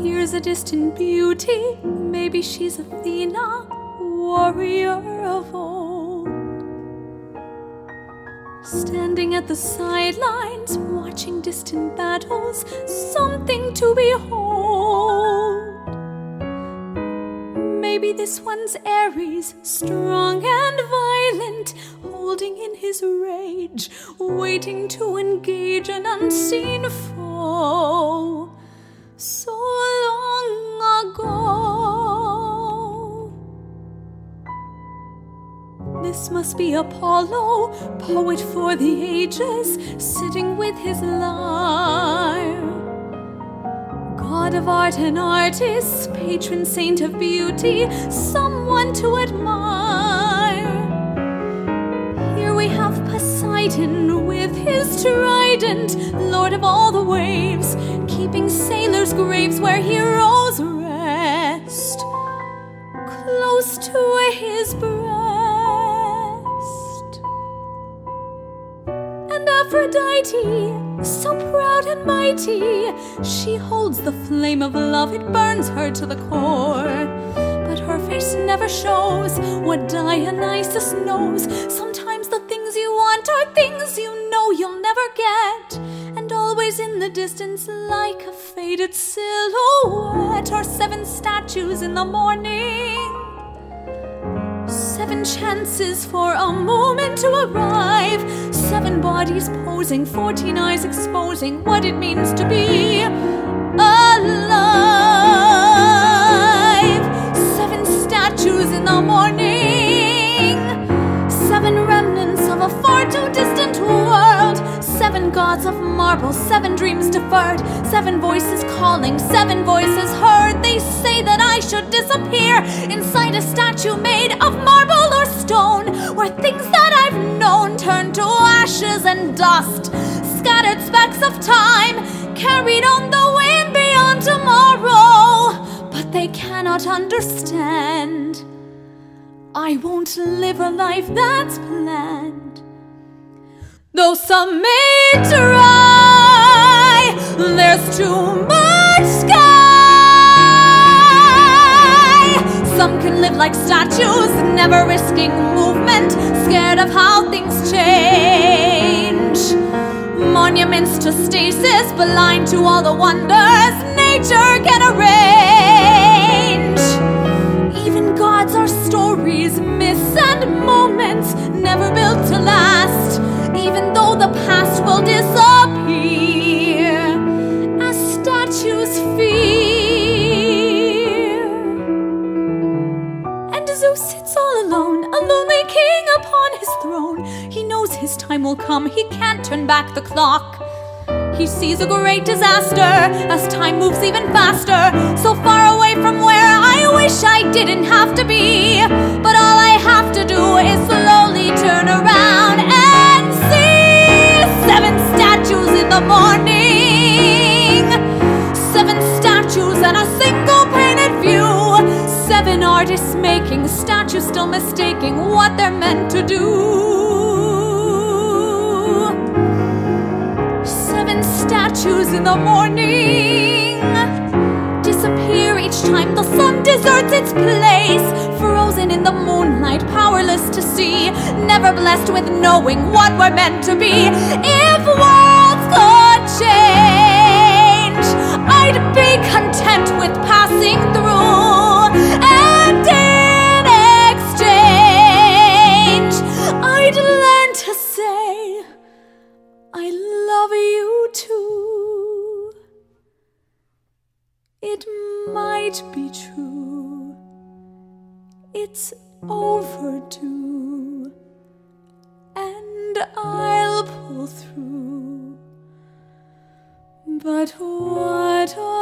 Here's a distant beauty, maybe she's Athena, warrior of old. Standing at the sidelines, watching distant battles, something to behold. Maybe this one's Ares, strong and violent, holding in his rage, waiting to engage an unseen foe. So long ago. This must be Apollo, poet for the ages, sitting with his lyre. God of art and artists, patron saint of beauty, someone to admire. Here we have Poseidon with his trident, lord of all the waves, keeping sailors' graves where heroes rest, close to his breast. And Aphrodite, so proud and mighty, she holds the flame of love, it burns her to the core. But her face never shows what Dionysus knows. Sometimes the things you want are things you know you'll never get, and always in the distance like a faded silhouette are 7 statues in the morning. 7 chances for a moment to arrive, 7 bodies posing, 14 eyes exposing what it means to be alive. 7 statues in the morning, 7 remnants of a far too distant world, 7 gods of marble, 7 dreams deferred, 7 voices calling, 7 voices heard. They say that I should disappear inside a statue made of marble or stone, where things that I've known turn to ashes and dust, scattered specks of time carried on the wind beyond tomorrow. But they cannot understand, I won't live a life that's planned. Though some may try, there's too much sky. Some can live like statues, never risking movement, scared of how things change. Monuments to stasis, blind to all the wonders nature can arrange. Even gods are stories, myths and moments, never built to last, even though the past will disappear as statues fear. And Zeus sits all alone, a lonely king upon his throne. He knows his time will come, he can't turn back the clock. He sees a great disaster as time moves even faster, so far away from where I wish I didn't have to be. But all I have to do is slowly turn around and see 7 statues in the morning, 7 statues and a single painted view, 7 artists making statues, still mistaking what they're meant to do. 7 statues in the morning disappear each time the sun deserts its place, frozen in the moonlight, powerless to see, never blessed with knowing what we're meant to be. If worlds could change, I'd be content with passing through, and in exchange I'd learn to say I love you too. It might be true, it's overdue, and I'll pull through. But what